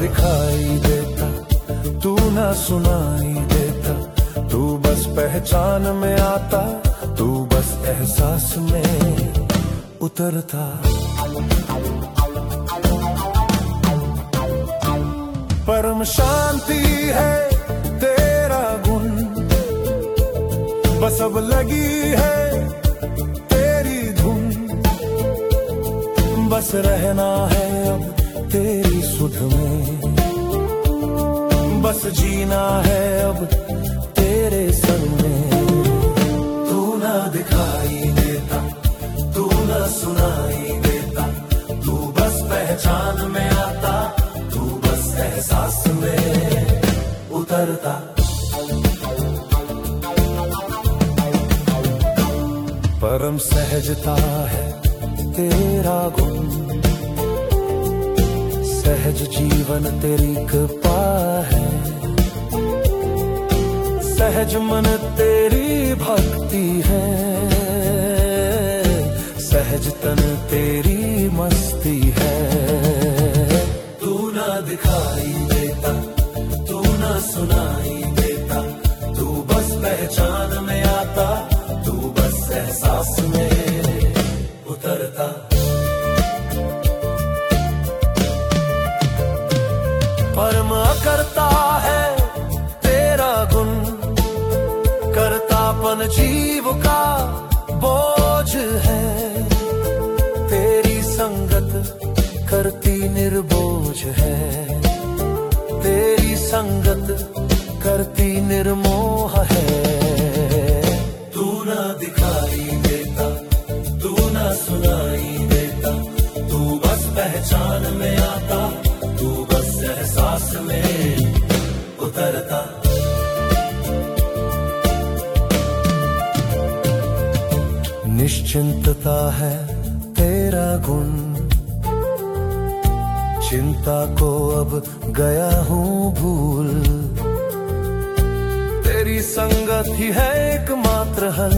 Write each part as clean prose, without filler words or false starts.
दिखाई देता, तू ना सुनाई देता, तू बस पहचान में आता, तू बस एहसास में उतरता। परम शांति है तेरा गुण, बस अब लगी है तेरी धुन, बस रहना है अब तेरी सुध में, बस जीना है अब तेरे संग में। तू ना दिखाई देता, तू ना सुनाई देता, तू बस पहचान में आता, तू बस एहसास में उतरता। परम सहजता है तेरा गुण, सहज जीवन तेरी कृपा है, सहज मन तेरी भक्ति है, सहज तन तेरी मस्ती है। तू ना दिखाई देता, तू ना सुनाई देता, तू बस पहचान में आता, तू बस एहसास में उतरता। परम करता है तेरा गुण, करतापन जीव का बोझ है, तेरी संगत करती निर्बोझ है, तेरी संगत करती निर्मोह है। तू ना दिखाई देता, तू ना सुनाई देता, तू बस पहचान में आता, तू बस एहसास में उतरता। निश्चिंतता है तेरा गुण, चिंता को अब गया हूँ भूल, तेरी संगत ही है एकमात्र हल,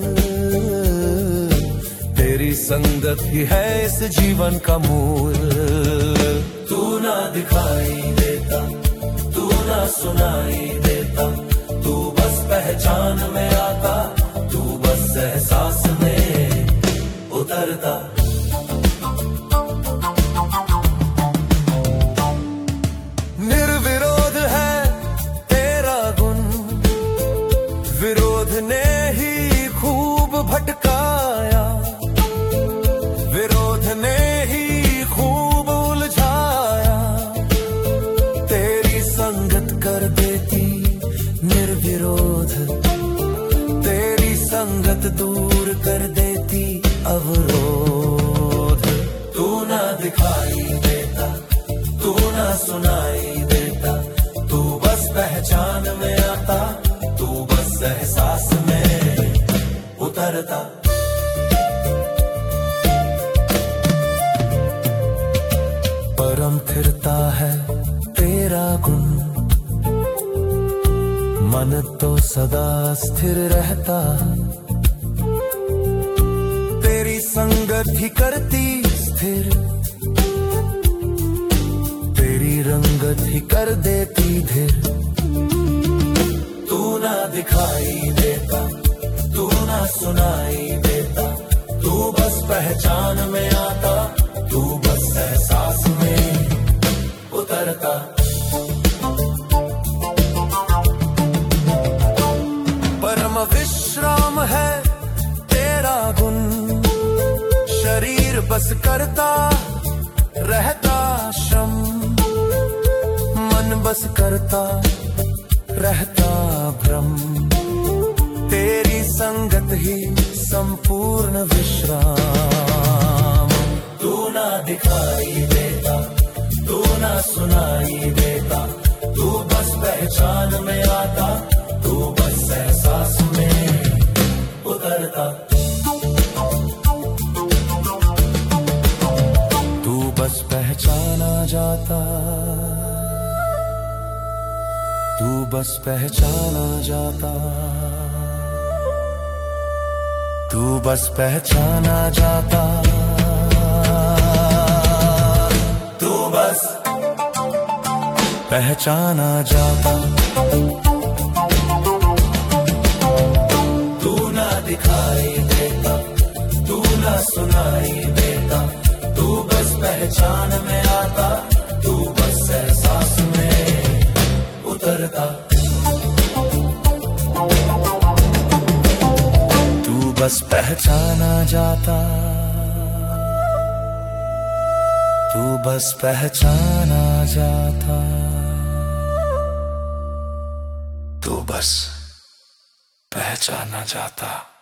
तेरी संगत ही है इस जीवन का मूल। तू ना दिखाई देता, तू ना सुनाई देता, तू बस पहचान में आता, तू बस एहसास में उतरता। निर्विरोध है तेरा गुण, विरोध ने ही खूब भटकाया, विरोध ने ही खूब उलझाया, तेरी संगत कर देती निर्विरोध, तेरी संगत दूर कर देती अवरोध। तू ना दिखाई देता, तू ना सुनाई देता, तू बस पहचान में आता, तू बस एहसास में उतरता। परम फिरता है तेरा गुण, मन तो सदा स्थिर रहता, तेरी संगत ही करती स्थिर, तेरी रंगत ही कर देती धीर। तू ना दिखाई देता, तू ना सुनाई देता, तू बस पहचान में आता, तू बस एहसास में उतरता। परम विश्राम है तेरा गुण, शरीर बस करता रहता श्रम, मन बस करता रहता भ्रम, तेरी संगत ही संपूर्ण विश्राम। तू ना दिखाई देता, तू ना सुनाई देता, तू बस पहचान में आता, तू बस एहसास में उतरता। तू बस पहचाना जाता, तू बस पहचाना जाता, तू बस पहचाना जाता, तू बस पहचाना जाता। तू ना दिखाई देता, तू ना सुनाई देता, तू बस पहचान में आता, तू बस एहसास में उतरता। तू बस पहचाना जाता, तू बस पहचाना जाता, तू बस पहचाना जाता।